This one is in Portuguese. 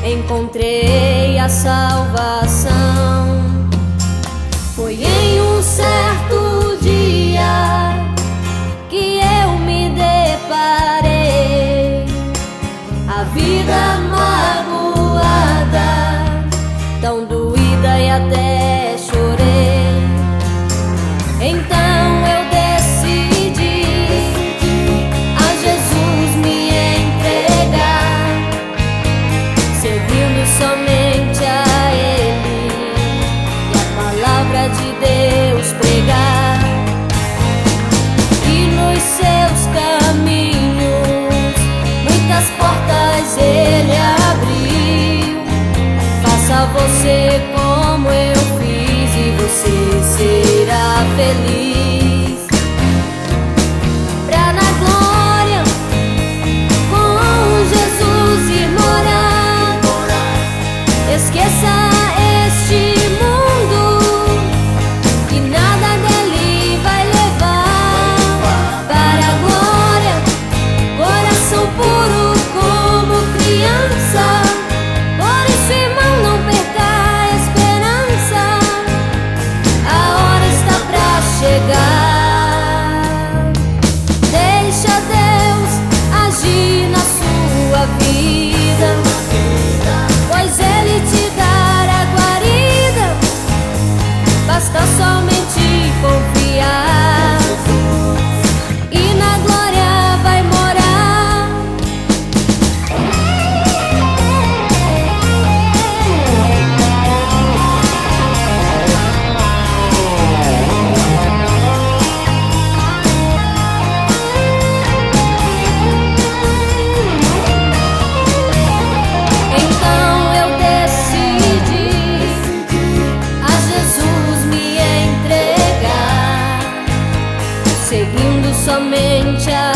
encontrei a salvação. Foi em um certo dia que eu me deparei, a vida magoada, tão doída e até chorei. Então eu decidi a Jesus me entregar, servindo somente a Ele e a palavra de Deus pregar. E nos seus caminhos muitas portas Ele abriu. Faça você como eu fiz e você será feliz. Pra na glória com Jesus ir morar. Esqueça este mundo que nada dele vai levar. Para a glória, coração puro como criança. Por isso, irmão, não perca a esperança. A hora está pra chegar. Deixa Deus agir na sua vida, pois Ele te dará guarida. Basta somente confiar e na glória vai morar. Então eu decidi a Jesus me entregar, seguindo somente a